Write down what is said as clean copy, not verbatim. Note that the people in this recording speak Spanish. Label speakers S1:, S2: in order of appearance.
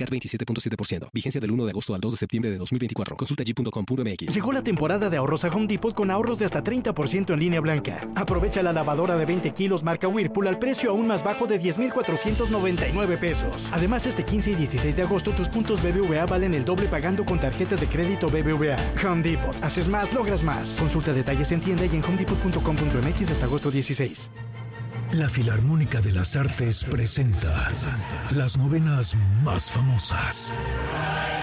S1: CAT 27.7%. Vigencia del 1 de agosto al 2 de septiembre de 2024. Consulta jeep.com.mx.
S2: Llegó la temporada de ahorros a Home Depot con ahorros de hasta 30% en línea blanca. Aprovecha la lavadora de 20 kilos marca Whirlpool al precio aún más bajo de $10,499 pesos. Además, este 15 y 16 de agosto tus puntos BBVA valen el doble pagando con tarjetas de crédito BBVA. Home Depot. Haces más, logras más. Consulta detalles en tienda y en homedepot.com.mx hasta agosto 16.
S3: La Filarmónica de las Artes presenta las novenas más famosas.